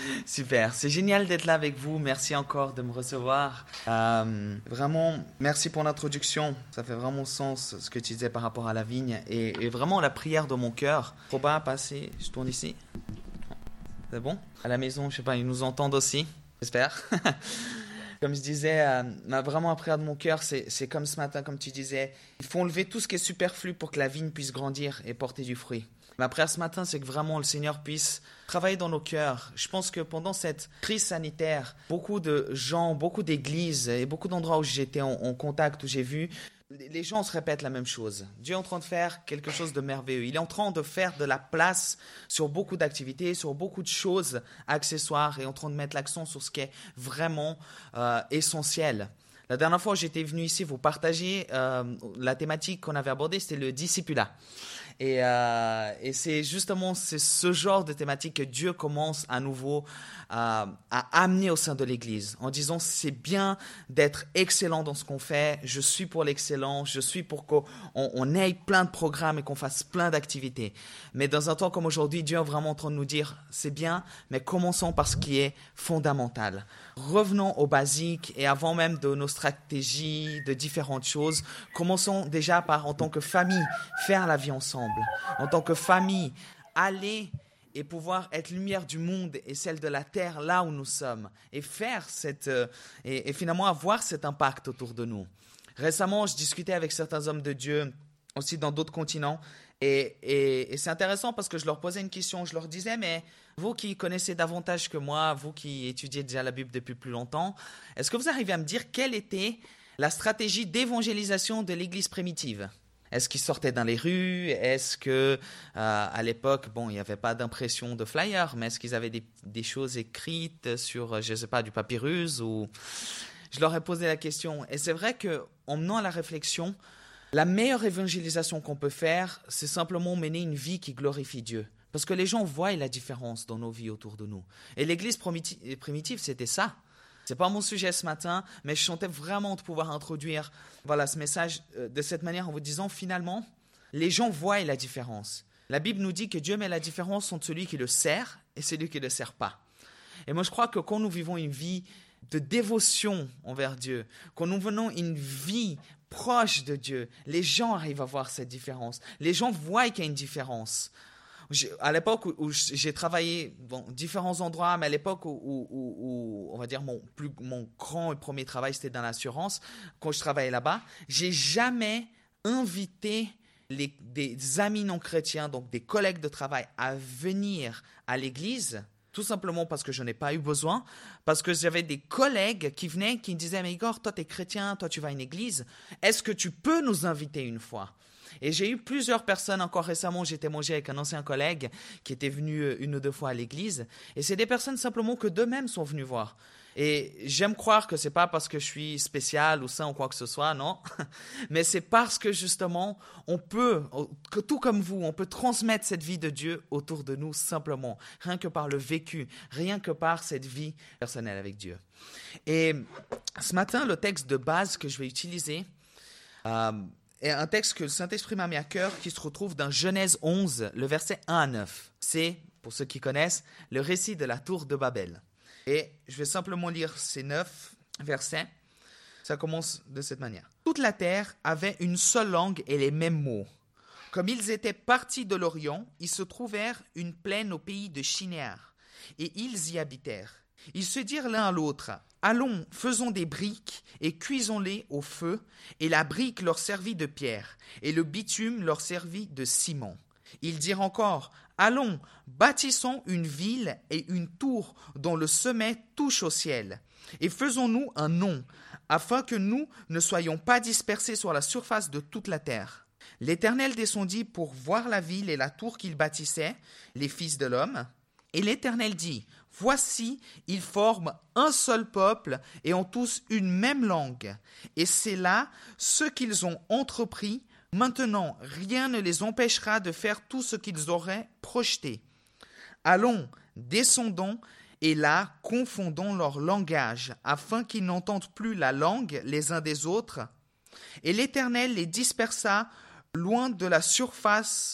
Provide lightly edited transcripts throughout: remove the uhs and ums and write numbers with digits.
Super, c'est génial d'être là avec vous. Merci encore de me recevoir. Vraiment, merci pour l'introduction. Ça fait vraiment sens ce que tu disais par rapport à la vigne et vraiment la prière de mon cœur. Proba, passer, je tourne ici. C'est bon? À la maison, je sais pas, ils nous entendent aussi, j'espère. Comme je disais, vraiment la prière de mon cœur, c'est comme ce matin, comme tu disais, il faut enlever tout ce qui est superflu pour que la vigne puisse grandir et porter du fruit. Ma prière ce matin, c'est que vraiment le Seigneur puisse travailler dans nos cœurs. Je pense que pendant cette crise sanitaire, beaucoup de gens, beaucoup d'églises et beaucoup d'endroits où j'étais en contact, où j'ai vu, les gens se répètent la même chose. Dieu est en train de faire quelque chose de merveilleux. Il est en train de faire de la place sur beaucoup d'activités, sur beaucoup de choses accessoires et en train de mettre l'accent sur ce qui est vraiment essentiel. La dernière fois où j'étais venu ici vous partager la thématique qu'on avait abordée, c'était le discipulat. Et c'est justement ce genre de thématique que Dieu commence à nouveau à amener au sein de l'Église, en disant c'est bien d'être excellent dans ce qu'on fait, je suis pour l'excellence, je suis pour qu'on ait plein de programmes et qu'on fasse plein d'activités. Mais dans un temps comme aujourd'hui, Dieu est vraiment en train de nous dire c'est bien, mais commençons par ce qui est fondamental. Revenons aux basiques et avant même de nos stratégies, de différentes choses, commençons déjà par, en tant que famille, faire la vie ensemble. En tant que famille, aller et pouvoir être lumière du monde et celle de la terre là où nous sommes et faire et finalement avoir cet impact autour de nous. Récemment, je discutais avec certains hommes de Dieu aussi dans d'autres continents et c'est intéressant parce que je leur posais une question, je leur disais mais vous qui connaissez davantage que moi, vous qui étudiez déjà la Bible depuis plus longtemps, est-ce que vous arrivez à me dire quelle était la stratégie d'évangélisation de l'Église primitive ? Est-ce qu'ils sortaient dans les rues? Est-ce que à l'époque, bon, il n'y avait pas d'impression de flyers, mais est-ce qu'ils avaient des choses écrites sur, je ne sais pas, du papyrus ou... Je leur ai posé la question. Et c'est vrai qu'en menant à la réflexion, la meilleure évangélisation qu'on peut faire, c'est simplement mener une vie qui glorifie Dieu. Parce que les gens voient la différence dans nos vies autour de nous. Et l'Église primitive, c'était ça. Ce n'est pas mon sujet ce matin, mais je sentais vraiment de pouvoir introduire ce message de cette manière en vous disant finalement, les gens voient la différence. La Bible nous dit que Dieu met la différence entre celui qui le sert et celui qui ne le sert pas. Et moi je crois que quand nous vivons une vie de dévotion envers Dieu, quand nous venons une vie proche de Dieu, les gens arrivent à voir cette différence. Les gens voient qu'il y a une différence. À l'époque où j'ai travaillé dans différents endroits, mais à l'époque où on va dire mon grand et premier travail, c'était dans l'assurance, quand je travaillais là-bas, j'ai jamais invité des amis non chrétiens, donc des collègues de travail, à venir à l'église, tout simplement parce que je n'ai pas eu besoin, parce que j'avais des collègues qui venaient, qui me disaient « Mais Igor, toi tu es chrétien, toi tu vas à une église, est-ce que tu peux nous inviter une fois ?» Et j'ai eu plusieurs personnes, encore récemment, j'étais mangé avec un ancien collègue qui était venu une ou deux fois à l'église. Et c'est des personnes simplement que d'eux-mêmes sont venus voir. Et j'aime croire que ce n'est pas parce que je suis spécial ou saint ou quoi que ce soit, non. Mais c'est parce que justement, on peut, tout comme vous, on peut transmettre cette vie de Dieu autour de nous simplement. Rien que par le vécu, rien que par cette vie personnelle avec Dieu. Et ce matin, le texte de base que je vais utiliser... est un texte que le Saint-Esprit m'a mis à cœur qui se retrouve dans Genèse 11, le verset 1 à 9. C'est, pour ceux qui connaissent, le récit de la tour de Babel. Et je vais simplement lire ces 9 versets. Ça commence de cette manière. Toute la terre avait une seule langue et les mêmes mots. Comme ils étaient partis de l'Orient, ils se trouvèrent une plaine au pays de Shinéar, et ils y habitèrent. Ils se dirent l'un à l'autre, « Allons, faisons des briques et cuisons-les au feu. » Et la brique leur servit de pierre, et le bitume leur servit de ciment. Ils dirent encore, « Allons, bâtissons une ville et une tour dont le sommet touche au ciel. Et faisons-nous un nom, afin que nous ne soyons pas dispersés sur la surface de toute la terre. » L'Éternel descendit pour voir la ville et la tour qu'ils bâtissaient, les fils de l'homme. Et l'Éternel dit, « Voici, ils forment un seul peuple et ont tous une même langue. Et c'est là ce qu'ils ont entrepris. Maintenant, rien ne les empêchera de faire tout ce qu'ils auraient projeté. Allons, descendons, et là, confondons leur langage, afin qu'ils n'entendent plus la langue les uns des autres. Et l'Éternel les dispersa loin de la surface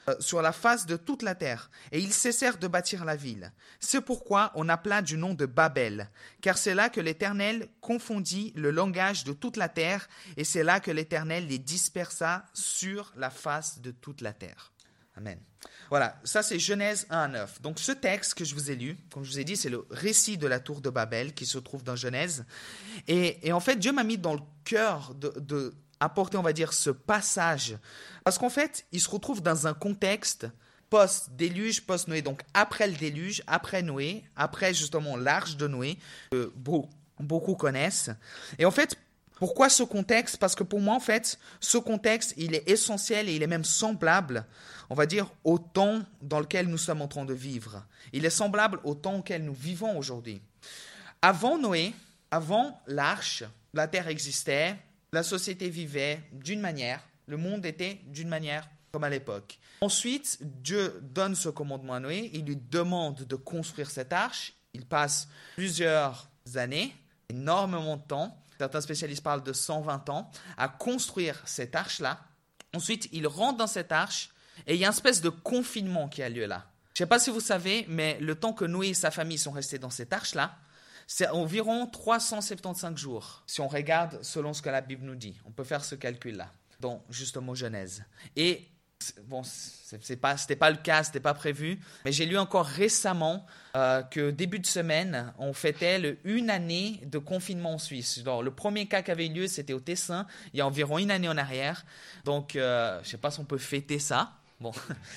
sur la face de toute la terre, et ils cessèrent de bâtir la ville. C'est pourquoi on appela du nom de Babel, car c'est là que l'Éternel confondit le langage de toute la terre, et c'est là que l'Éternel les dispersa sur la face de toute la terre. Amen. Voilà, ça c'est Genèse 1 à 9. Donc ce texte que je vous ai lu, comme je vous ai dit, c'est le récit de la tour de Babel qui se trouve dans Genèse. Et en fait, Dieu m'a mis dans le cœur de apporter, on va dire, ce passage. Parce qu'en fait, il se retrouve dans un contexte post-déluge, post-Noé. Donc après le déluge, après Noé, après justement l'arche de Noé, que beaucoup connaissent. Et en fait, pourquoi ce contexte? Parce que pour moi, en fait, ce contexte, il est essentiel et il est même semblable, on va dire, au temps dans lequel nous sommes en train de vivre. Il est semblable au temps auquel nous vivons aujourd'hui. Avant Noé, avant l'arche, la terre existait, la société vivait d'une manière, le monde était d'une manière comme à l'époque. Ensuite, Dieu donne ce commandement à Noé, il lui demande de construire cette arche. Il passe plusieurs années, énormément de temps. Certains spécialistes parlent de 120 ans, à construire cette arche-là. Ensuite, il rentre dans cette arche et il y a une espèce de confinement qui a lieu là. Je ne sais pas si vous savez, mais le temps que Noé et sa famille sont restés dans cette arche-là, c'est environ 375 jours, si on regarde selon ce que la Bible nous dit. On peut faire ce calcul-là, dans justement Genèse. Et bon, c'était pas le cas, c'était pas prévu, mais j'ai lu encore récemment que début de semaine, on fêtait une année de confinement en Suisse. Alors, le premier cas qui avait eu lieu, c'était au Tessin, il y a environ une année en arrière. Donc, je sais pas si on peut fêter ça. Bon,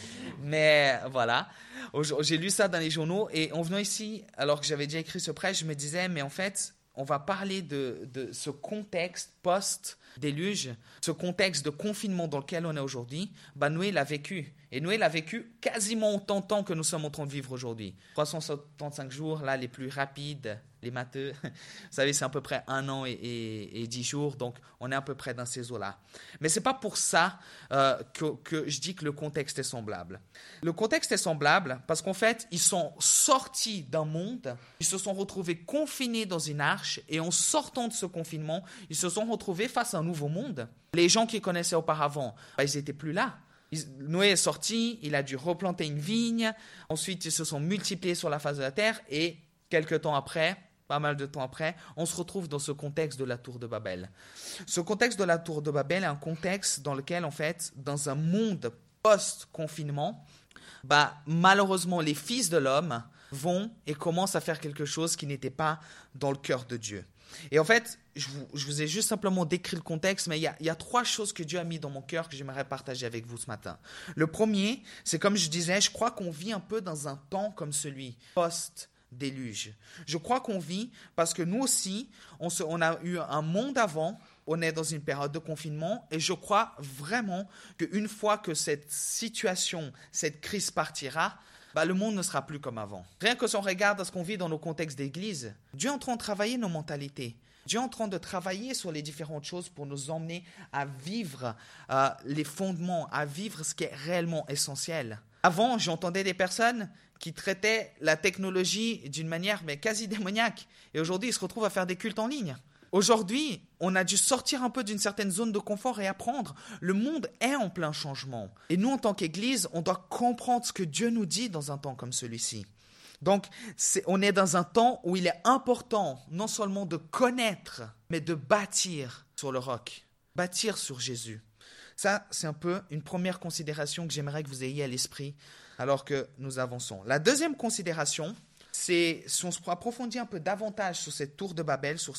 mais voilà. J'ai lu ça dans les journaux et en venant ici, alors que j'avais déjà écrit ce prêche, je me disais, mais en fait, on va parler de ce contexte post-déluge, ce contexte de confinement dans lequel on est aujourd'hui. Noé l'a vécu. Et Noé l'a vécu quasiment autant de temps que nous sommes en train de vivre aujourd'hui. 375 jours, là, les plus rapides, les matheux. Vous savez, c'est à peu près 1 an et 10 jours. Donc, on est à peu près dans ces eaux-là. Mais ce n'est pas pour ça que je dis que le contexte est semblable. Le contexte est semblable parce qu'en fait, ils sont sortis d'un monde, ils se sont retrouvés confinés dans une arche et en sortant de ce confinement, ils se sont retrouvés face à un nouveau monde. Les gens qu'ils connaissaient auparavant, ils n'étaient plus là. Noé est sorti, il a dû replanter une vigne, ensuite ils se sont multipliés sur la face de la terre et quelques temps après, pas mal de temps après, on se retrouve dans ce contexte de la tour de Babel. Ce contexte de la tour de Babel est un contexte dans lequel, en fait, dans un monde post-confinement, malheureusement, les fils de l'homme vont et commencent à faire quelque chose qui n'était pas dans le cœur de Dieu. Et en fait, je vous ai juste simplement décrit le contexte, mais il y a 3 choses que Dieu a mis dans mon cœur que j'aimerais partager avec vous ce matin. Le premier, c'est comme je disais, je crois qu'on vit un peu dans un temps comme celui, post-déluge. Je crois qu'on vit parce que nous aussi, on a eu un monde avant, on est dans une période de confinement et je crois vraiment qu'une fois que cette situation, cette crise partira, le monde ne sera plus comme avant. Rien que si on regarde ce qu'on vit dans nos contextes d'église, Dieu est en train de travailler nos mentalités. Dieu est en train de travailler sur les différentes choses pour nous emmener à vivre les fondements, à vivre ce qui est réellement essentiel. Avant, j'entendais des personnes qui traitaient la technologie d'une manière quasi démoniaque. Et aujourd'hui, ils se retrouvent à faire des cultes en ligne. Aujourd'hui, on a dû sortir un peu d'une certaine zone de confort et apprendre. Le monde est en plein changement. Et nous, en tant qu'Église, on doit comprendre ce que Dieu nous dit dans un temps comme celui-ci. Donc, on est dans un temps où il est important non seulement de connaître, mais de bâtir sur le roc, bâtir sur Jésus. Ça, c'est un peu une première considération que j'aimerais que vous ayez à l'esprit alors que nous avançons. La deuxième considération, c'est si on se approfondit un peu davantage sur cette tour de Babel, sur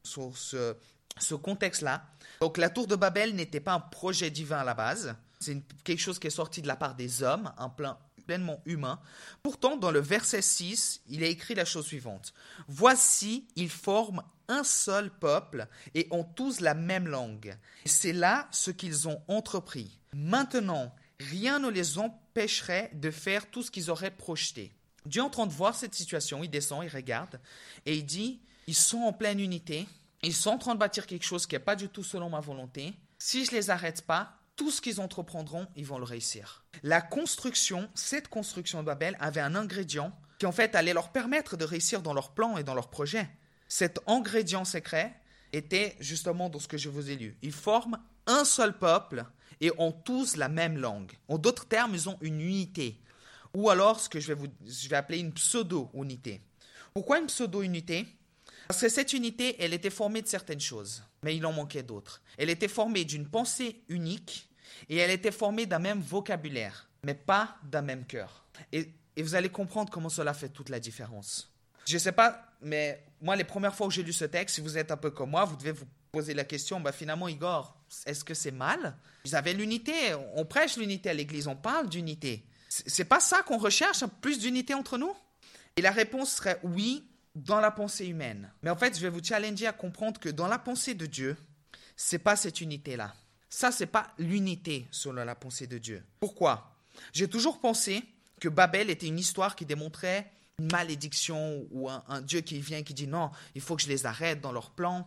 ce contexte-là. Donc, la tour de Babel n'était pas un projet divin à la base. C'est quelque chose qui est sorti de la part des hommes, un plan pleinement humain. Pourtant, dans le verset 6, il est écrit la chose suivante. « Voici, ils forment un seul peuple et ont tous la même langue. Et c'est là ce qu'ils ont entrepris. Maintenant, rien ne les empêcherait de faire tout ce qu'ils auraient projeté. » Dieu est en train de voir cette situation, il descend, il regarde et il dit « Ils sont en pleine unité, ils sont en train de bâtir quelque chose qui n'est pas du tout selon ma volonté. Si je ne les arrête pas, tout ce qu'ils entreprendront, ils vont le réussir. » Cette construction de Babel avait un ingrédient qui en fait allait leur permettre de réussir dans leurs plans et dans leurs projets. Cet ingrédient secret était justement dans ce que je vous ai lu. Ils forment un seul peuple et ont tous la même langue. En d'autres termes, ils ont une unité. Ou alors ce que je vais appeler une pseudo-unité. Pourquoi une pseudo-unité? Parce que cette unité, elle était formée de certaines choses, mais il en manquait d'autres. Elle était formée d'une pensée unique et elle était formée d'un même vocabulaire, mais pas d'un même cœur. Et vous allez comprendre comment cela fait toute la différence. Je ne sais pas, mais moi, les premières fois où j'ai lu ce texte, si vous êtes un peu comme moi, vous devez vous poser la question, finalement, Igor, est-ce que c'est mal? Ils avaient l'unité, on prêche l'unité à l'église, on parle d'unité. C'est pas ça qu'on recherche, plus d'unité entre nous? Et la réponse serait oui, dans la pensée humaine. Mais en fait, je vais vous challenger à comprendre que dans la pensée de Dieu, c'est pas cette unité-là. Ça, c'est pas l'unité selon la pensée de Dieu. Pourquoi? J'ai toujours pensé que Babel était une histoire qui démontrait une malédiction ou un Dieu qui vient et qui dit non, il faut que je les arrête dans leur plan.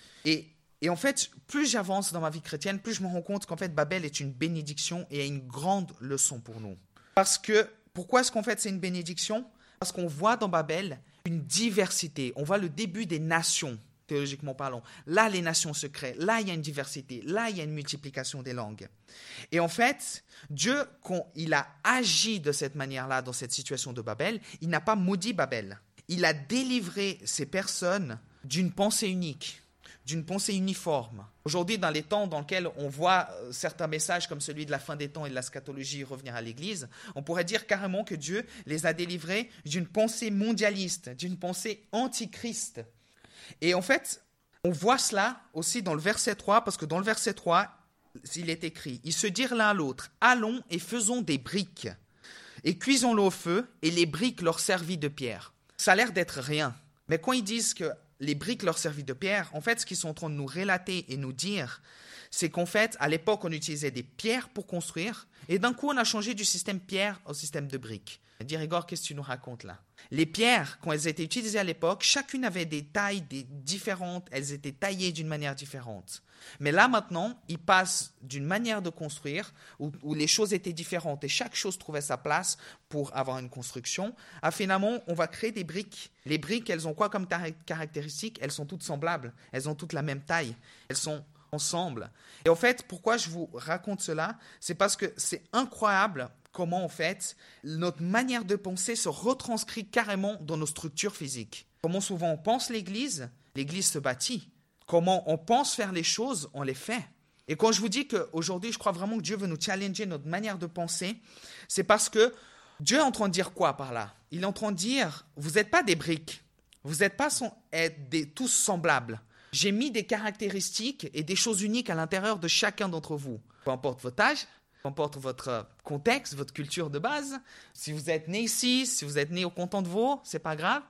Et en fait, plus j'avance dans ma vie chrétienne, plus je me rends compte qu'en fait, Babel est une bénédiction et une grande leçon pour nous. Parce que, pourquoi est-ce qu'en fait c'est une bénédiction? Parce qu'on voit dans Babel une diversité. On voit le début des nations, théologiquement parlant. Là, les nations se créent. Là, il y a une diversité. Là, il y a une multiplication des langues. Et en fait, Dieu, quand il a agi de cette manière-là dans cette situation de Babel, il n'a pas maudit Babel. Il a délivré ces personnes d'une pensée unique, d'une pensée uniforme. Aujourd'hui, dans les temps dans lesquels on voit certains messages comme celui de la fin des temps et de la scatologie revenir à l'Église, on pourrait dire carrément que Dieu les a délivrés d'une pensée mondialiste, d'une pensée antichrist. Et en fait, on voit cela aussi dans le verset 3, parce que dans le verset 3, il est écrit « Ils se dirent l'un à l'autre, allons et faisons des briques, et cuisons-le au feu, et les briques leur servit de pierre. » Ça a l'air d'être rien, mais quand ils disent que les briques leur servent de pierre, en fait, ce qu'ils sont en train de nous relater et nous dire, c'est qu'en fait, à l'époque, on utilisait des pierres pour construire, et d'un coup, on a changé du système pierre au système de briques. Dire, Igor, qu'est-ce que tu nous racontes là? Les pierres, quand elles étaient utilisées à l'époque, chacune avait des tailles différentes, elles étaient taillées d'une manière différente. Mais là, maintenant, ils passent d'une manière de construire où les choses étaient différentes et chaque chose trouvait sa place pour avoir une construction. À finalement, on va créer des briques. Les briques, elles ont quoi comme caractéristique? Elles sont toutes semblables, elles ont toutes la même taille, elles sont ensemble. Et en fait, pourquoi je vous raconte cela? C'est parce que c'est incroyable comment, en fait, notre manière de penser se retranscrit carrément dans nos structures physiques. Comment souvent on pense l'Église se bâtit. Comment on pense faire les choses, on les fait. Et quand je vous dis qu'aujourd'hui, je crois vraiment que Dieu veut nous challenger notre manière de penser, c'est parce que Dieu est en train de dire quoi par là? Il est en train de dire, vous n'êtes pas des briques, vous n'êtes pas tous semblables. J'ai mis des caractéristiques et des choses uniques à l'intérieur de chacun d'entre vous. Peu importe votre âge, peu importe votre contexte, votre culture de base. Si vous êtes né ici, si vous êtes né au canton de Vaud, c'est pas grave.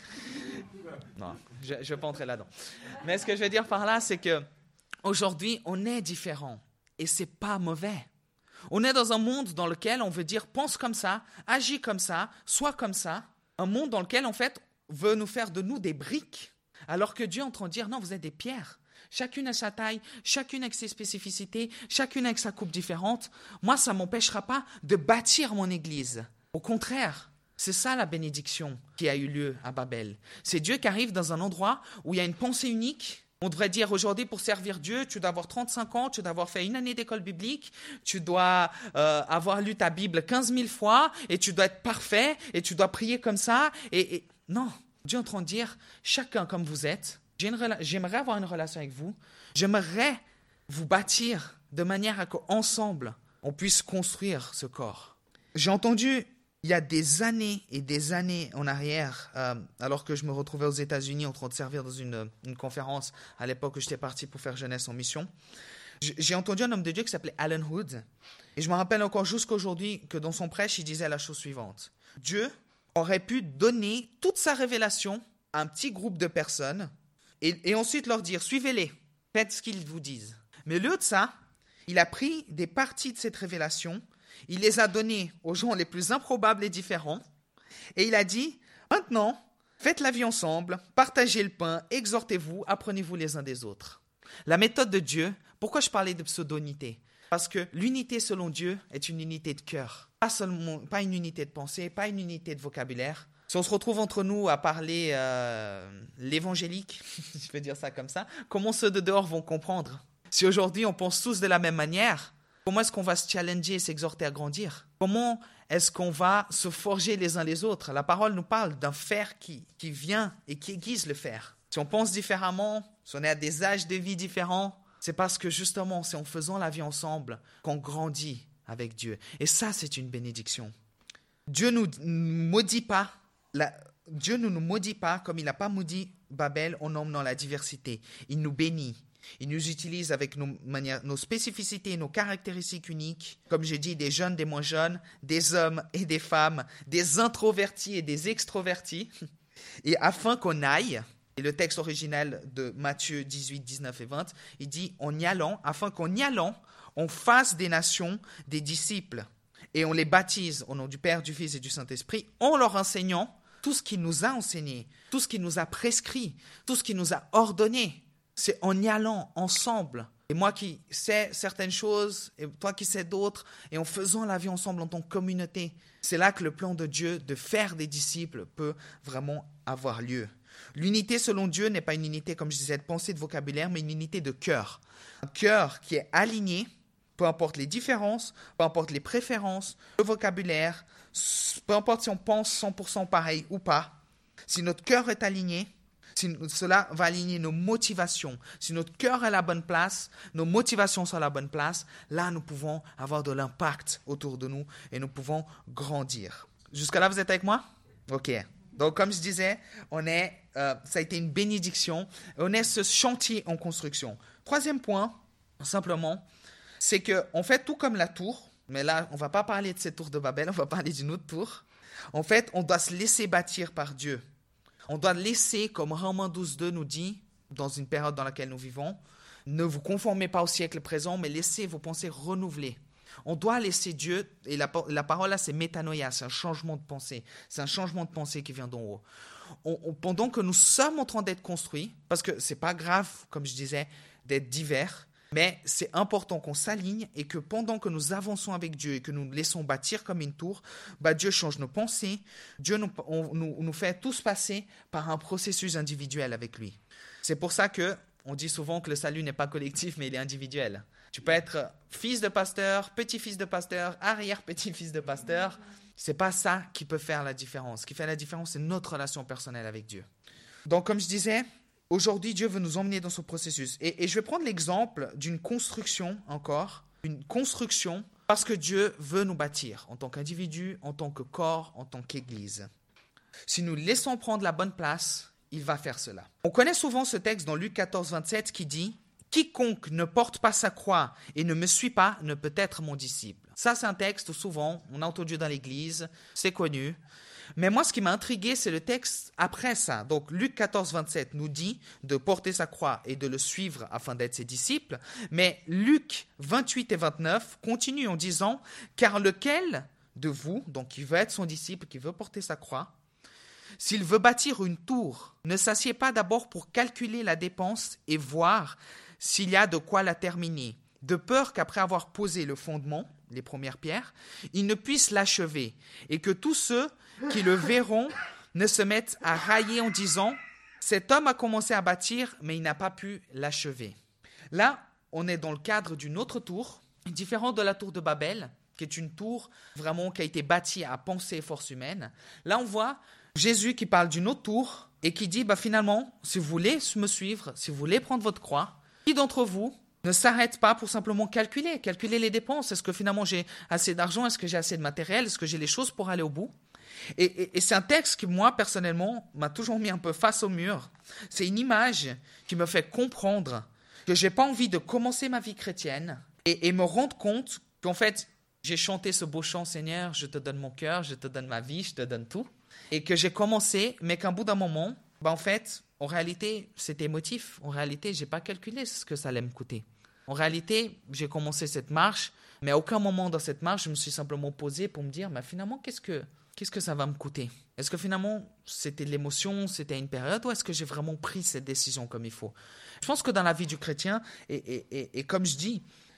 Non, je ne vais pas entrer là-dedans. Mais ce que je veux dire par là, c'est que aujourd'hui, on est différent et c'est pas mauvais. On est dans un monde dans lequel on veut dire pense comme ça, agis comme ça, sois comme ça. Un monde dans lequel, en fait, veut nous faire de nous des briques. Alors que Dieu est en train de dire, non, vous êtes des pierres. Chacune a sa taille, chacune avec ses spécificités, chacune avec sa coupe différente. Moi, ça ne m'empêchera pas de bâtir mon église. Au contraire, c'est ça la bénédiction qui a eu lieu à Babel. C'est Dieu qui arrive dans un endroit où il y a une pensée unique. On devrait dire aujourd'hui, pour servir Dieu, tu dois avoir 35 ans, tu dois avoir fait une année d'école biblique, tu dois avoir lu ta Bible 15 000 fois, et tu dois être parfait, et tu dois prier comme ça. Non. Dieu est en train de dire, chacun comme vous êtes, j'aimerais avoir une relation avec vous, j'aimerais vous bâtir de manière à qu'ensemble, on puisse construire ce corps. J'ai entendu, il y a des années et des années en arrière, alors que je me retrouvais aux États-Unis en train de servir dans une conférence, à l'époque où j'étais parti pour faire jeunesse en mission, j'ai entendu un homme de Dieu qui s'appelait Alan Hood, et je me rappelle encore jusqu'à aujourd'hui que dans son prêche, il disait la chose suivante. Dieu aurait pu donner toute sa révélation à un petit groupe de personnes et ensuite leur dire « Suivez-les, faites ce qu'ils vous disent ». Mais au lieu de ça, il a pris des parties de cette révélation, il les a données aux gens les plus improbables et différents, et il a dit « Maintenant, faites la vie ensemble, partagez le pain, exhortez-vous, apprenez-vous les uns des autres ». La méthode de Dieu, pourquoi je parlais de pseudo-unité? Parce que l'unité selon Dieu est une unité de cœur. Pas une unité de pensée, pas une unité de vocabulaire, Si on se retrouve entre nous à parler l'évangélique, je peux dire ça comme ça, comment ceux de dehors vont comprendre? Si aujourd'hui on pense tous de la même manière, comment est-ce qu'on va se challenger et s'exhorter à grandir? Comment est-ce qu'on va se forger les uns les autres? La parole nous parle d'un fer qui vient et qui aiguise le fer. Si on pense différemment, si on est à des âges de vie différents, c'est parce que justement, c'est en faisant la vie ensemble qu'on grandit avec Dieu. Et ça, c'est une bénédiction. Dieu ne nous maudit pas comme il n'a pas maudit Babel en emmenant la diversité. Il nous bénit. Il nous utilise avec nos spécificités, nos caractéristiques uniques. Comme j'ai dit, des jeunes, des moins jeunes, des hommes et des femmes, des introvertis et des extrovertis. Et afin qu'on aille, et le texte original de Matthieu 18, 19 et 20, il dit afin qu'en y allant, on fasse des nations des disciples. Et on les baptise au nom du Père, du Fils et du Saint-Esprit, en leur enseignant tout ce qu'il nous a enseigné, tout ce qu'il nous a prescrit, tout ce qu'il nous a ordonné. C'est en y allant ensemble. Et moi qui sais certaines choses, et toi qui sais d'autres, et en faisant la vie ensemble en tant que communauté, c'est là que le plan de Dieu de faire des disciples peut vraiment avoir lieu. L'unité selon Dieu n'est pas une unité, comme je disais, de pensée, de vocabulaire, mais une unité de cœur. Un cœur qui est aligné, peu importe les différences, peu importe les préférences, le vocabulaire, peu importe si on pense 100% pareil ou pas, si notre cœur est aligné, cela va aligner nos motivations. Si notre cœur est à la bonne place, nos motivations sont à la bonne place, là nous pouvons avoir de l'impact autour de nous et nous pouvons grandir. Jusqu'à là, vous êtes avec moi? Ok. Donc comme je disais, ça a été une bénédiction. On est ce chantier en construction. Troisième point, simplement, c'est qu'en fait, tout comme la tour, mais là, on ne va pas parler de cette tour de Babel, on va parler d'une autre tour. En fait, on doit se laisser bâtir par Dieu. On doit laisser, comme Romains 12.2 nous dit, dans une période dans laquelle nous vivons, ne vous conformez pas au siècle présent, mais laissez vos pensées renouveler. On doit laisser Dieu, et la parole là, c'est métanoïa, c'est un changement de pensée. C'est un changement de pensée qui vient d'en haut. Pendant que nous sommes en train d'être construits, parce que ce n'est pas grave, comme je disais, d'être divers, mais c'est important qu'on s'aligne et que pendant que nous avançons avec Dieu et que nous nous laissons bâtir comme une tour, Dieu change nos pensées, Dieu nous fait tous passer par un processus individuel avec lui. C'est pour ça qu'on dit souvent que le salut n'est pas collectif, mais il est individuel. Tu peux être fils de pasteur, petit-fils de pasteur, arrière-petit-fils de pasteur. Ce n'est pas ça qui peut faire la différence. Ce qui fait la différence, c'est notre relation personnelle avec Dieu. Donc, comme je disais, aujourd'hui, Dieu veut nous emmener dans ce processus. Et je vais prendre l'exemple d'une construction encore. Une construction parce que Dieu veut nous bâtir en tant qu'individu, en tant que corps, en tant qu'Église. Si nous laissons prendre la bonne place, il va faire cela. On connaît souvent ce texte dans Luc 14, 27 qui dit « Quiconque ne porte pas sa croix et ne me suit pas ne peut être mon disciple. » Ça, c'est un texte souvent, on a entendu dans l'Église, c'est connu. Mais moi, ce qui m'a intrigué, c'est le texte après ça. Donc, Luc 14, 27 nous dit de porter sa croix et de le suivre afin d'être ses disciples. Mais Luc 28 et 29 continue en disant « Car lequel de vous, donc qui veut être son disciple, qui veut porter sa croix, s'il veut bâtir une tour, ne s'assied pas d'abord pour calculer la dépense et voir s'il y a de quoi la terminer, de peur qu'après avoir posé le fondement, les premières pierres, il ne puisse l'achever, et que tous ceux qui le verront ne se mettent à railler en disant « Cet homme a commencé à bâtir, mais il n'a pas pu l'achever. » Là, on est dans le cadre d'une autre tour, différente de la tour de Babel, qui est une tour vraiment qui a été bâtie à pensée et force humaine. Là, on voit Jésus qui parle d'une autre tour et qui dit finalement, si vous voulez me suivre, si vous voulez prendre votre croix, qui d'entre vous ne s'arrête pas pour simplement calculer les dépenses? Est-ce que finalement j'ai assez d'argent? Est-ce que j'ai assez de matériel? Est-ce que j'ai les choses pour aller au bout? Et c'est un texte qui, moi, personnellement, m'a toujours mis un peu face au mur. C'est une image qui me fait comprendre que je n'ai pas envie de commencer ma vie chrétienne et me rendre compte qu'en fait, j'ai chanté ce beau chant, Seigneur, je te donne mon cœur, je te donne ma vie, je te donne tout. Et que j'ai commencé, mais qu'à bout d'un moment, en fait, en réalité, c'était émotif. En réalité, je n'ai pas calculé ce que ça allait me coûter. En réalité, j'ai commencé cette marche, mais à aucun moment dans cette marche, je me suis simplement posé pour me dire, finalement, qu'est-ce que ça va me coûter? Est-ce que finalement, c'était de l'émotion, c'était une période, ou est-ce que j'ai vraiment pris cette décision comme il faut? Je pense que dans la vie du chrétien, et comme je dis,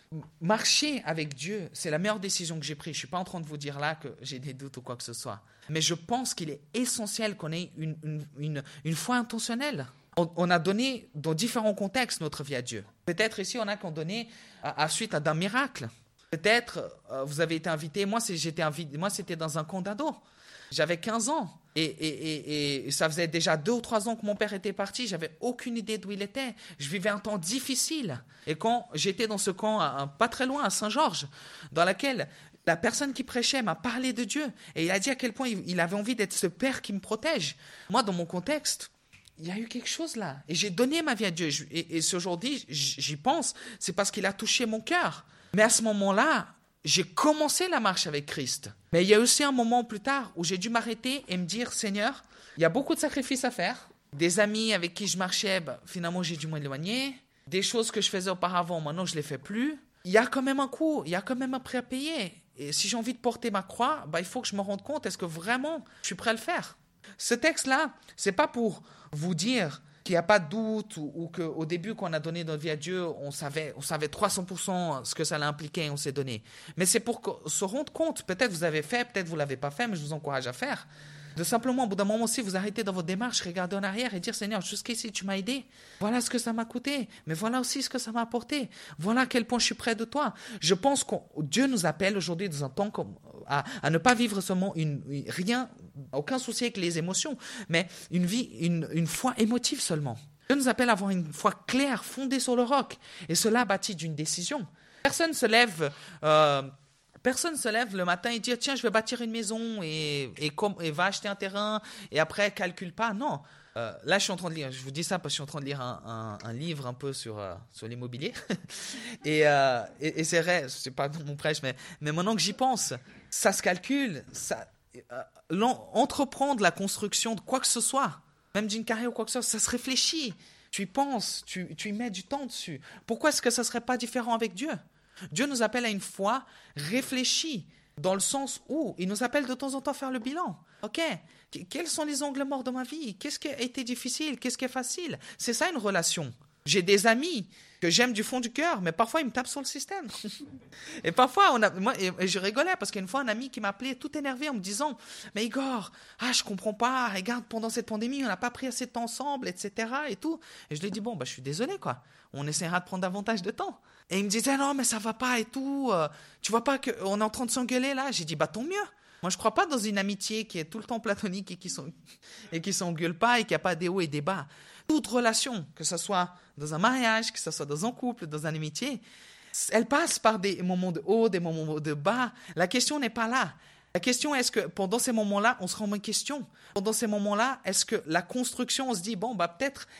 marcher avec Dieu, c'est la meilleure décision que j'ai prise. Je ne suis pas en train de vous dire là que j'ai des doutes ou quoi que ce soit. Mais je pense qu'il est essentiel qu'on ait une foi intentionnelle. On a donné dans différents contextes notre vie à Dieu. Peut-être ici, on a qu'on donné à suite d'un miracle. Peut-être vous avez été invité. Moi, c'était dans un camp d'ado. J'avais 15 ans. Et ça faisait déjà 2 ou 3 ans que mon père était parti. Je n'avais aucune idée d'où il était. Je vivais un temps difficile. Et quand j'étais dans ce camp, pas très loin, à Saint-Georges, dans lequel la personne qui prêchait m'a parlé de Dieu. Et il a dit à quel point il avait envie d'être ce père qui me protège. Moi, dans mon contexte, il y a eu quelque chose là. Et j'ai donné ma vie à Dieu. Et aujourd'hui, j'y pense, c'est parce qu'il a touché mon cœur. Mais à ce moment-là, j'ai commencé la marche avec Christ. Mais il y a aussi un moment plus tard où j'ai dû m'arrêter et me dire, Seigneur, il y a beaucoup de sacrifices à faire. Des amis avec qui je marchais, finalement, j'ai dû m'éloigner. Des choses que je faisais auparavant, maintenant, je ne les fais plus. Il y a quand même un coût, il y a quand même un prix à payer. Et si j'ai envie de porter ma croix, il faut que je me rende compte, est-ce que vraiment je suis prêt à le faire? Ce texte-là, ce n'est pas pour vous dire qu'il n'y a pas de doute ou qu'au début, quand on a donné notre vie à Dieu, on savait 300% ce que ça impliquait et on s'est donné. Mais c'est pour se rendre compte, peut-être vous avez fait, peut-être vous ne l'avez pas fait, mais je vous encourage à faire. De simplement, au bout d'un moment aussi, vous arrêtez dans votre démarche, regarder en arrière et dire, Seigneur, jusqu'ici, tu m'as aidé. Voilà ce que ça m'a coûté, mais voilà aussi ce que ça m'a apporté. Voilà à quel point je suis près de toi. Je pense que Dieu nous appelle aujourd'hui dans un temps à ne pas vivre seulement aucun souci avec les émotions, mais une foi émotive seulement. Dieu nous appelle à avoir une foi claire, fondée sur le roc, et cela bâti d'une décision. Personne ne se lève le matin et dit tiens, je vais bâtir une maison et va acheter un terrain et après calcule pas. Non. Là, je suis en train de lire. Je vous dis ça parce que je suis en train de lire un livre un peu sur l'immobilier. et c'est vrai, c'est pas mon prêche, mais maintenant que j'y pense, ça se calcule. Entreprendre la construction de quoi que ce soit, même d'une carrière ou quoi que ce soit, ça se réfléchit. Tu y penses, tu y mets du temps dessus. Pourquoi est-ce que ça serait pas différent avec Dieu? Dieu nous appelle à une foi réfléchie, dans le sens où il nous appelle de temps en temps à faire le bilan. Ok, quels sont les angles morts de ma vie? Qu'est-ce qui a été difficile? Qu'est-ce qui est facile? C'est ça une relation. J'ai des amis que j'aime du fond du cœur, mais parfois ils me tapent sur le système. Et parfois, je rigolais parce qu'il y a une fois un ami qui m'appelait tout énervé en me disant « Mais Igor, je comprends pas, regarde, pendant cette pandémie, on n'a pas pris assez de temps ensemble, etc. » et tout. Et je lui ai dit « Bon, je suis désolé, quoi. On essaiera de prendre davantage de temps. » Et il me disait « Non, mais ça va pas et tout. Tu vois pas qu'on est en train de s'engueuler là ?» J'ai dit « Tant mieux. Moi, je crois pas dans une amitié qui est tout le temps platonique et qui s'engueule pas et qui a pas des hauts et des bas. Toute relation, que ce soit dans un mariage, que ce soit dans un couple, dans une amitié, elle passe par des moments de haut, des moments de bas. La question n'est pas là. La question est, est-ce que pendant ces moments-là, on se remet en question? Pendant ces moments-là, est-ce que la construction, on se dit, peut-être,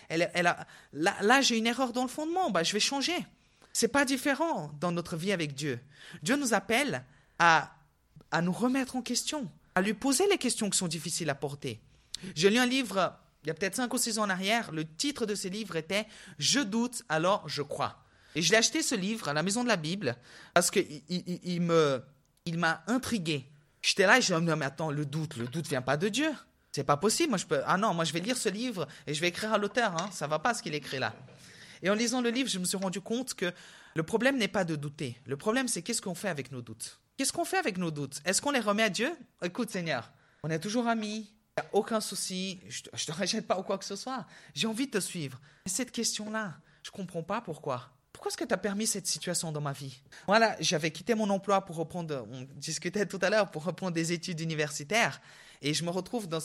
là, j'ai une erreur dans le fondement, je vais changer. C'est pas différent dans notre vie avec Dieu. Dieu nous appelle à nous remettre en question, à lui poser les questions qui sont difficiles à porter. J'ai lu un livre, il y a peut-être 5 ou 6 ans en arrière, le titre de ce livre était « Je doute, alors je crois ». Et je l'ai acheté ce livre à la Maison de la Bible parce qu'il m'a intrigué. J'étais là et je me disais « Mais attends, le doute vient pas de Dieu. C'est pas possible. Moi je vais lire ce livre et je vais écrire à l'auteur. Ça va pas ce qu'il écrit là. » Et en lisant le livre, je me suis rendu compte que le problème n'est pas de douter. Le problème, c'est qu'est-ce qu'on fait avec nos doutes. Qu'est-ce qu'on fait avec nos doutes? Est-ce qu'on les remet à Dieu? Écoute, Seigneur, on est toujours amis, il n'y a aucun souci, je ne te rejette pas ou quoi que ce soit. J'ai envie de te suivre. Mais cette question-là, je ne comprends pas pourquoi. Pourquoi est-ce que tu as permis cette situation dans ma vie? Voilà, j'avais quitté mon emploi pour reprendre, on discutait tout à l'heure, pour reprendre des études universitaires. Et je me retrouve dans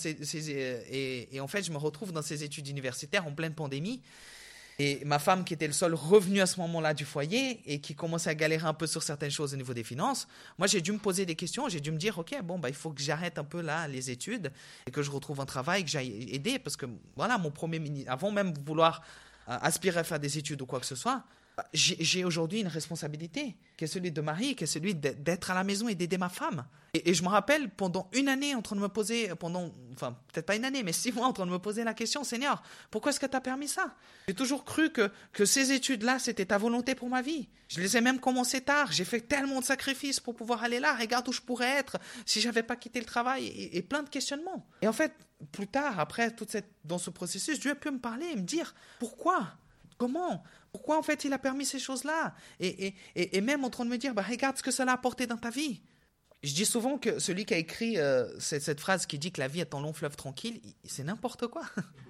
je me retrouve dans ces études universitaires en pleine pandémie. Et ma femme, qui était le seul revenu à ce moment-là du foyer et qui commençait à galérer un peu sur certaines choses au niveau des finances, moi, j'ai dû me poser des questions. J'ai dû me dire, OK, il faut que j'arrête un peu là les études et que je retrouve un travail, que j'aille aider. Parce que, voilà, avant même de vouloir aspirer à faire des études ou quoi que ce soit, j'ai aujourd'hui une responsabilité qui est celui de mari, qui est celui d'être à la maison et d'aider ma femme. Et je me rappelle pendant une année en train de me poser, peut-être pas une année, mais 6 mois en train de me poser la question, Seigneur, pourquoi est-ce que tu as permis ça? J'ai toujours cru que ces études-là, c'était ta volonté pour ma vie. Je les ai même commencées tard, j'ai fait tellement de sacrifices pour pouvoir aller là, regarde où je pourrais être si je n'avais pas quitté le travail, et plein de questionnements. Et en fait, plus tard, après dans ce processus, Dieu a pu me parler et me dire, pourquoi? Comment? Pourquoi en fait il a permis ces choses-là? Et même en train de me dire, regarde ce que ça a apporté dans ta vie. Je dis souvent que celui qui a écrit cette phrase qui dit que la vie est un long fleuve tranquille, c'est n'importe quoi.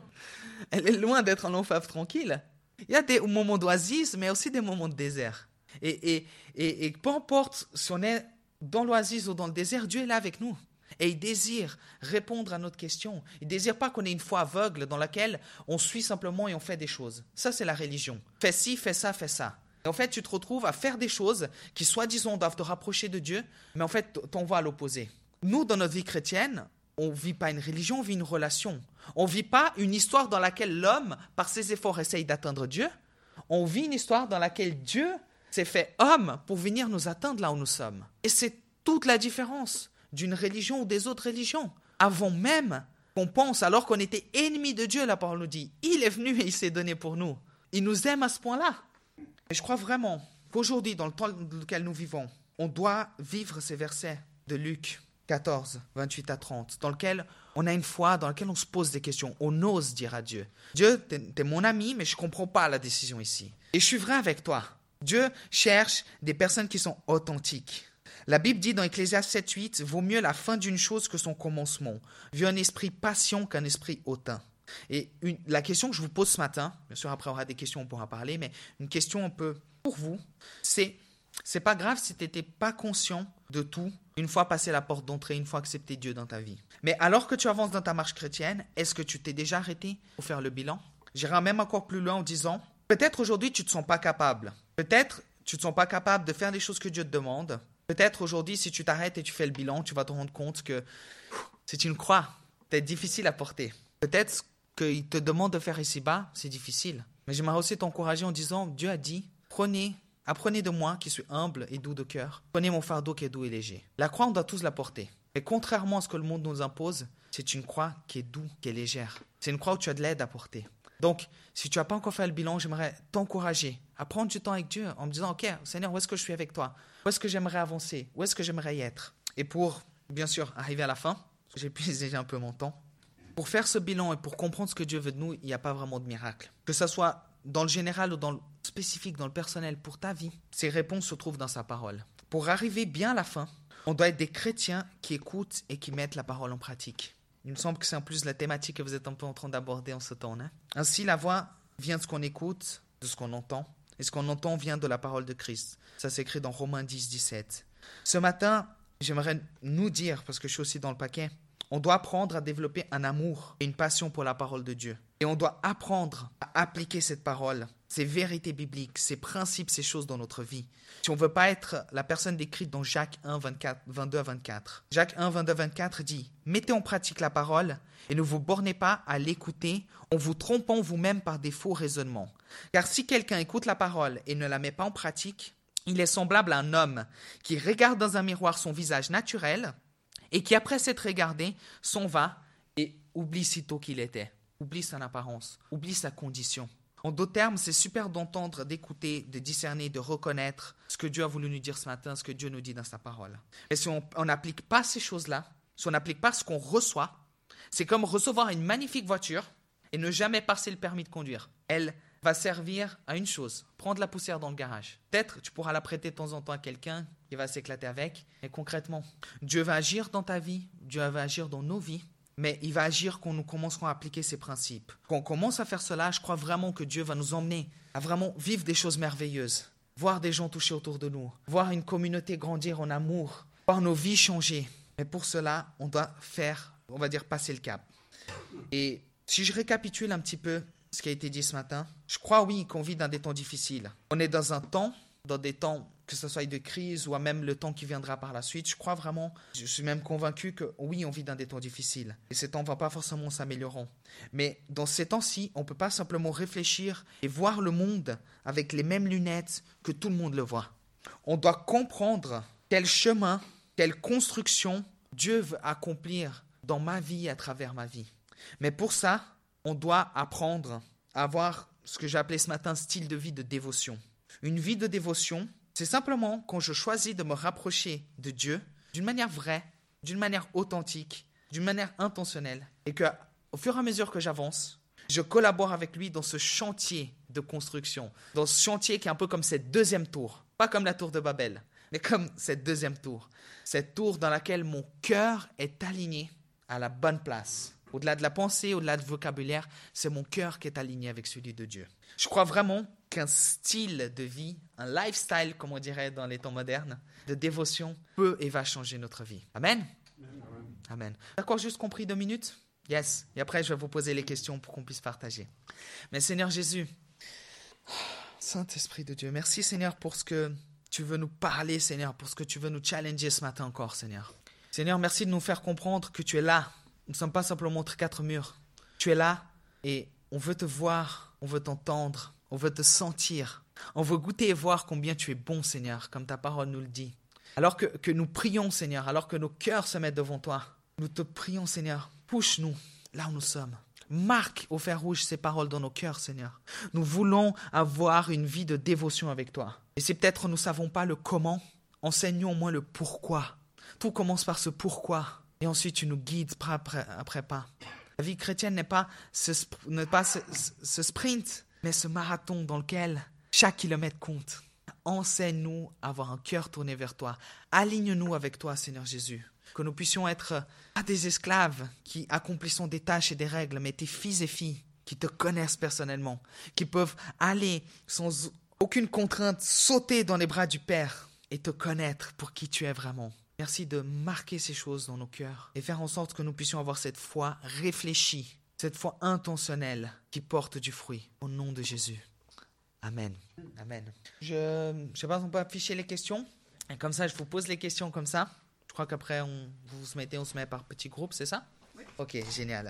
Elle est loin d'être un long fleuve tranquille. Il y a des moments d'oasis, mais aussi des moments de désert. Et peu importe si on est dans l'oasis ou dans le désert, Dieu est là avec nous. Et il désire répondre à notre question. Il ne désire pas qu'on ait une foi aveugle dans laquelle on suit simplement et on fait des choses. Ça, c'est la religion. Fais ci, fais ça, fais ça. Et en fait, tu te retrouves à faire des choses qui, soi-disant, doivent te rapprocher de Dieu, mais en fait, t'envoient à l'opposé. Nous, dans notre vie chrétienne, on ne vit pas une religion, on vit une relation. On ne vit pas une histoire dans laquelle l'homme, par ses efforts, essaye d'atteindre Dieu. On vit une histoire dans laquelle Dieu s'est fait homme pour venir nous atteindre là où nous sommes. Et c'est toute la différence d'une religion ou des autres religions. Avant même qu'on pense, alors qu'on était ennemis de Dieu, la parole nous dit, il est venu et il s'est donné pour nous. Il nous aime à ce point-là. Et je crois vraiment qu'aujourd'hui, dans le temps dans lequel nous vivons, on doit vivre ces versets de Luc 14, 28 à 30, dans lequel on a une foi, dans lequel on se pose des questions, on ose dire à Dieu, Dieu, t'es mon ami, mais je ne comprends pas la décision ici. Et je suis vrai avec toi. Dieu cherche des personnes qui sont authentiques. La Bible dit dans Ecclésiaste 7, 8, vaut mieux la fin d'une chose que son commencement. Vu un esprit patient qu'un esprit hautain. Et la question que je vous pose ce matin, bien sûr après on aura des questions, on pourra parler, mais une question un peu pour vous, c'est pas grave si tu n'étais pas conscient de tout, une fois passé la porte d'entrée, une fois accepté Dieu dans ta vie. Mais alors que tu avances dans ta marche chrétienne, est-ce que tu t'es déjà arrêté pour faire le bilan? J'irai même encore plus loin en disant, peut-être aujourd'hui tu ne te sens pas capable, peut-être tu ne te sens pas capable de faire les choses que Dieu te demande, peut-être aujourd'hui si tu t'arrêtes et tu fais le bilan, tu vas te rendre compte que c'est une croix, peut-être difficile à porter. Peut-être qu'il te demande de faire ici-bas, c'est difficile. Mais j'aimerais aussi t'encourager en disant, Dieu a dit, apprenez de moi qui suis humble et doux de cœur. Prenez mon fardeau qui est doux et léger. La croix, on doit tous la porter. Mais contrairement à ce que le monde nous impose, c'est une croix qui est douce, qui est légère. C'est une croix où tu as de l'aide à porter. Donc, si tu n'as pas encore fait le bilan, j'aimerais t'encourager à prendre du temps avec Dieu en me disant, OK, Seigneur, où est-ce que je suis avec toi? Où est-ce que j'aimerais avancer? Où est-ce que j'aimerais y être? Et pour, bien sûr, arriver à la fin, parce que j'ai épuisé déjà un peu mon temps, pour faire ce bilan et pour comprendre ce que Dieu veut de nous, il n'y a pas vraiment de miracle. Que ce soit dans le général ou dans le spécifique, dans le personnel, pour ta vie, ces réponses se trouvent dans sa parole. Pour arriver bien à la fin, on doit être des chrétiens qui écoutent et qui mettent la parole en pratique. Il me semble que c'est en plus la thématique que vous êtes un peu en train d'aborder en ce temps. Hein? Ainsi, la voix vient de ce qu'on écoute, de ce qu'on entend, et ce qu'on entend vient de la parole de Christ. Ça s'écrit dans Romains 10, 17. Ce matin, j'aimerais nous dire, parce que je suis aussi dans le paquet, on doit apprendre à développer un amour et une passion pour la parole de Dieu. Et on doit apprendre à appliquer cette parole, ces vérités bibliques, ces principes, ces choses dans notre vie. Si on ne veut pas être la personne décrite dans Jacques 1, 22 à 24. Jacques 1, 22 à 24 dit « Mettez en pratique la parole et ne vous bornez pas à l'écouter en vous trompant vous-même par des faux raisonnements. Car si quelqu'un écoute la parole et ne la met pas en pratique, il est semblable à un homme qui regarde dans un miroir son visage naturel et qui, après s'être regardé, s'en va et oublie sitôt qui il était. Oublie son apparence, oublie sa condition. En d'autres termes, c'est super d'entendre, d'écouter, de discerner, de reconnaître ce que Dieu a voulu nous dire ce matin, ce que Dieu nous dit dans sa parole. Et si on n'applique pas ces choses-là, si on n'applique pas ce qu'on reçoit, c'est comme recevoir une magnifique voiture et ne jamais passer le permis de conduire. Elle va servir à une chose, prendre la poussière dans le garage. Peut-être tu pourras la prêter de temps en temps à quelqu'un qui va s'éclater avec, mais concrètement, Dieu va agir dans ta vie, Dieu va agir dans nos vies, mais il va agir quand nous commencerons à appliquer ses principes. Quand on commence à faire cela, je crois vraiment que Dieu va nous emmener à vraiment vivre des choses merveilleuses, voir des gens touchés autour de nous, voir une communauté grandir en amour, voir nos vies changer. Mais pour cela, on doit faire, on va dire, passer le cap. Et si je récapitule un petit peu ce qui a été dit ce matin, je crois, oui, qu'on vit dans des temps difficiles. On est dans un temps, dans des temps, que ce soit de crise ou même le temps qui viendra par la suite. Je crois vraiment, je suis même convaincu que oui, on vit dans des temps difficiles. Et ces temps ne vont pas forcément s'améliorer. Mais dans ces temps-ci, on ne peut pas simplement réfléchir et voir le monde avec les mêmes lunettes que tout le monde le voit. On doit comprendre quel chemin, quelle construction Dieu veut accomplir dans ma vie et à travers ma vie. Mais pour ça, on doit apprendre à avoir ce que j'ai appelé ce matin style de vie de dévotion. Une vie de dévotion, c'est simplement quand je choisis de me rapprocher de Dieu d'une manière vraie, d'une manière authentique, d'une manière intentionnelle. Et qu'au fur et à mesure que j'avance, Je collabore avec lui dans ce chantier de construction, dans ce chantier qui est un peu comme cette deuxième tour, pas comme la tour de Babel, mais comme cette deuxième tour. Cette tour dans laquelle mon cœur est aligné à la bonne place. Au-delà de la pensée, au-delà du vocabulaire, c'est mon cœur qui est aligné avec celui de Dieu. Je crois vraiment qu'un style de vie, un lifestyle, comme on dirait dans les temps modernes, de dévotion, peut et va changer notre vie. Amen. Amen. D'accord, juste compris 2 minutes? Yes. Et après, je vais vous poser les questions pour qu'on puisse partager. Mais Seigneur Jésus, Saint-Esprit de Dieu, merci Seigneur pour ce que tu veux nous parler, Seigneur, pour ce que tu veux nous challenger ce matin encore, Seigneur. Seigneur, merci de nous faire comprendre que tu es là. Nous ne sommes pas simplement entre 4 murs. Tu es là et on veut te voir, on veut t'entendre, on veut te sentir. On veut goûter et voir combien tu es bon, Seigneur, comme ta parole nous le dit. Alors que nous prions, Seigneur, alors que nos cœurs se mettent devant toi, nous te prions, Seigneur, push-nous là où nous sommes. Marque au fer rouge ces paroles dans nos cœurs, Seigneur. Nous voulons avoir une vie de dévotion avec toi. Et si peut-être nous ne savons pas le comment, enseignons au moins le pourquoi. Tout commence par ce pourquoi. Et ensuite, tu nous guides pas après pas. La vie chrétienne n'est pas ce sprint, mais ce marathon dans lequel chaque kilomètre compte. Enseigne-nous à avoir un cœur tourné vers toi. Aligne-nous avec toi, Seigneur Jésus. Que nous puissions être pas des esclaves qui accomplissons des tâches et des règles, mais tes fils et filles qui te connaissent personnellement, qui peuvent aller sans aucune contrainte, sauter dans les bras du Père et te connaître pour qui tu es vraiment. Merci de marquer ces choses dans nos cœurs et faire en sorte que nous puissions avoir cette foi réfléchie, cette foi intentionnelle qui porte du fruit. Au nom de Jésus. Amen. Amen. Je sais pas si on peut afficher les questions. Et comme ça, je vous pose les questions comme ça. Je crois qu'après, on se met par petits groupes, c'est ça? Oui. Ok, génial.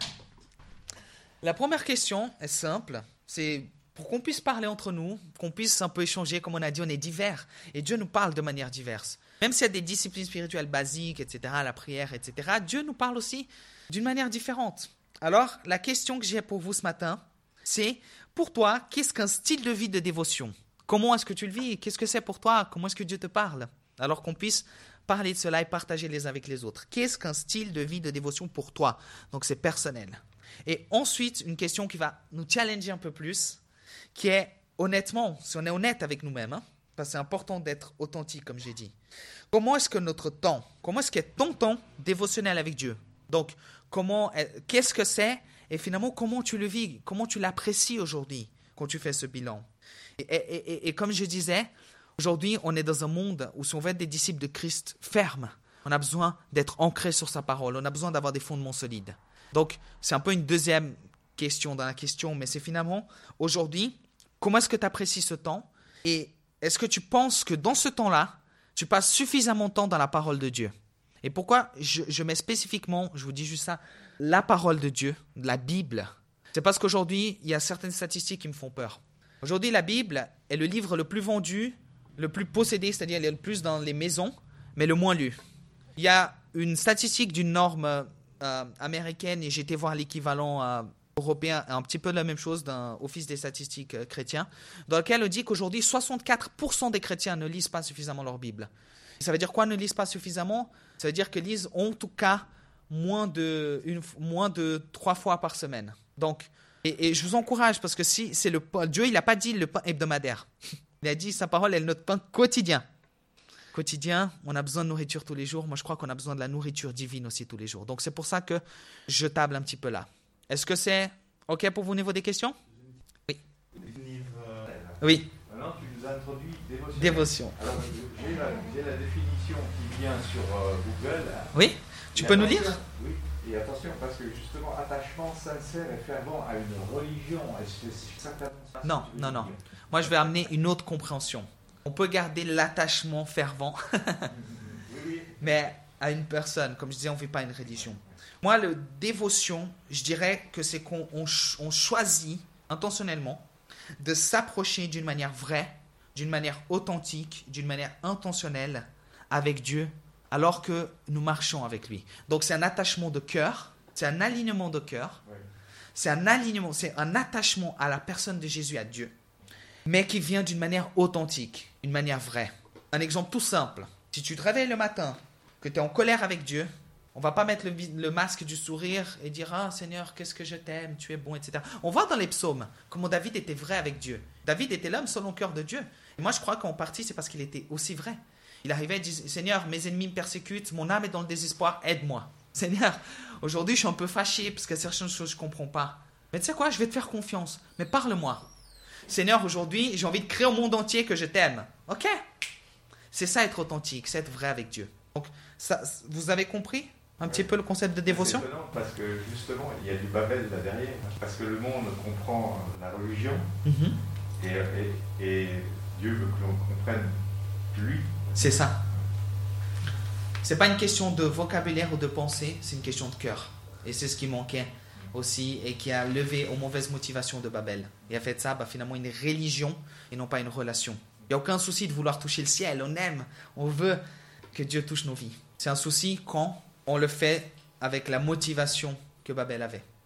La première question est simple. C'est pour qu'on puisse parler entre nous, qu'on puisse un peu échanger. Comme on a dit, on est divers. Et Dieu nous parle de manière diverse. Même s'il y a des disciplines spirituelles basiques, etc., la prière, etc., Dieu nous parle aussi d'une manière différente. Alors, la question que j'ai pour vous ce matin, c'est, pour toi, qu'est-ce qu'un style de vie de dévotion? Comment est-ce que tu le vis? Qu'est-ce que c'est pour toi? Comment est-ce que Dieu te parle? Alors qu'on puisse parler de cela et partager les uns avec les autres. Qu'est-ce qu'un style de vie de dévotion pour toi? Donc, c'est personnel. Et ensuite, une question qui va nous challenger un peu plus, qui est, honnêtement, si on est honnête avec nous-mêmes, parce que c'est important d'être authentique, comme j'ai dit. Comment est-ce que notre temps, comment est-ce qu'est ton temps dévotionnel avec Dieu? Donc, qu'est-ce que c'est? Et finalement, comment tu le vis? Comment tu l'apprécies aujourd'hui quand tu fais ce bilan? Et comme je disais, aujourd'hui, on est dans un monde où si on veut être des disciples de Christ fermes, on a besoin d'être ancré sur sa parole. On a besoin d'avoir des fondements solides. Donc, c'est un peu une deuxième question dans la question, mais c'est finalement, aujourd'hui, comment est-ce que tu apprécies ce temps? Et est-ce que tu penses que dans ce temps-là, tu passes suffisamment de temps dans la parole de Dieu? Et pourquoi je mets spécifiquement, je vous dis juste ça, la parole de Dieu, la Bible? C'est parce qu'aujourd'hui, il y a certaines statistiques qui me font peur. Aujourd'hui, la Bible est le livre le plus vendu, le plus possédé, c'est-à-dire il est le plus dans les maisons, mais le moins lu. Il y a une statistique d'une norme américaine, et j'ai été voir l'équivalent européen, un petit peu la même chose d'un office des statistiques chrétiens, dans lequel on dit qu'aujourd'hui, 64% des chrétiens ne lisent pas suffisamment leur Bible. Ça veut dire quoi, ne lisent pas suffisamment? Ça veut dire qu'ils lisent en tout cas moins de 3 fois par semaine. Donc, et je vous encourage, parce que si c'est Dieu, il n'a pas dit le pain hebdomadaire. Il a dit, sa parole est notre pain quotidien. Quotidien, on a besoin de nourriture tous les jours. Moi, je crois qu'on a besoin de la nourriture divine aussi tous les jours. Donc, c'est pour ça que je table un petit peu là. Est-ce que c'est OK pour vous au niveau des questions? Oui. Oui. Maintenant, tu nous as introduit dévotion. Dévotion. Alors, j'ai la définition qui vient sur Google. Oui. Tu peux nous lire? Oui. Et attention, parce que justement, attachement sincère et fervent à une religion, est-ce que c'est certainement ça? Non. Moi, je vais amener une autre compréhension. On peut garder l'attachement fervent, oui. mais à une personne. Comme je disais, on ne fait pas une religion. Moi, le dévotion, je dirais que c'est qu'on choisit intentionnellement de s'approcher d'une manière vraie, d'une manière authentique, d'une manière intentionnelle avec Dieu, alors que nous marchons avec lui. Donc, c'est un attachement de cœur, c'est un alignement de cœur, oui. C'est un attachement à la personne de Jésus, à Dieu, mais qui vient d'une manière authentique, une manière vraie. Un exemple tout simple. Si tu te réveilles le matin, que tu es en colère avec Dieu, On va pas mettre le masque du sourire et dire « Ah Seigneur, qu'est-ce que je t'aime, tu es bon, etc. » On voit dans les psaumes comment David était vrai avec Dieu. David était l'homme selon le cœur de Dieu. Et moi, je crois qu'en partie, c'est parce qu'il était aussi vrai. Il arrivait et disait « Seigneur, mes ennemis me persécutent, mon âme est dans le désespoir, aide-moi. » Seigneur, aujourd'hui, je suis un peu fâché parce qu'il y a certaines choses que je ne comprends pas. Mais tu sais quoi, je vais te faire confiance, mais parle-moi. Seigneur, aujourd'hui, j'ai envie de créer au monde entier que je t'aime. Ok? C'est ça être authentique, c'est être vrai avec Dieu. Donc, ça, vous avez compris un petit peu le concept de dévotion? C'est étonnant parce que justement, il y a du Babel là derrière. Parce que le monde comprend la religion et Dieu veut que l'on comprenne lui. C'est ça. C'est pas une question de vocabulaire ou de pensée, c'est une question de cœur. Et c'est ce qui manquait aussi et qui a levé aux mauvaises motivations de Babel. Et a fait de ça finalement une religion et non pas une relation. Il n'y a aucun souci de vouloir toucher le ciel, on aime, on veut que Dieu touche nos vies. C'est un souci quand on le fait avec la motivation que Babel avait.